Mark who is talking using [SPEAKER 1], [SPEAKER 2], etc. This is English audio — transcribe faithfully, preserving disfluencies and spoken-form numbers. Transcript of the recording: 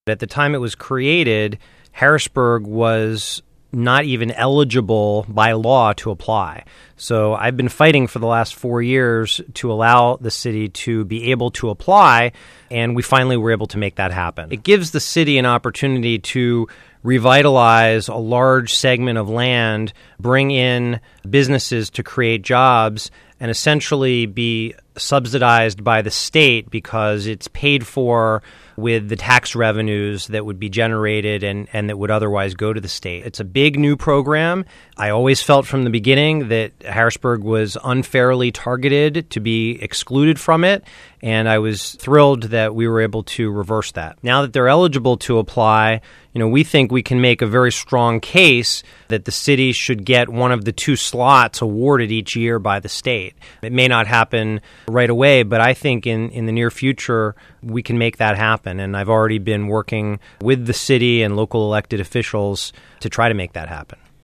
[SPEAKER 1] At the time it was created, Harrisburg was not even eligible by law to apply. So I've been fighting for the last four years to allow the city to be able to apply, and we finally were able to make that happen. It gives the city an opportunity to revitalize a large segment of land, bring in businesses to create jobs, and essentially be subsidized by the state because it's paid for with the tax revenues that would be generated and, and that would otherwise go to the state. It's a big new program. I always felt from the beginning that Harrisburg was unfairly targeted to be excluded from it, and I was thrilled that we were able to reverse that. Now that they're eligible to apply, you know, we think we can make a very strong case that the city should get one of the two slots awarded each year by the state. It may not happen right away, but I think in, in the near future, we can make that happen. And I've already been working with the city and local elected officials to try to make that happen.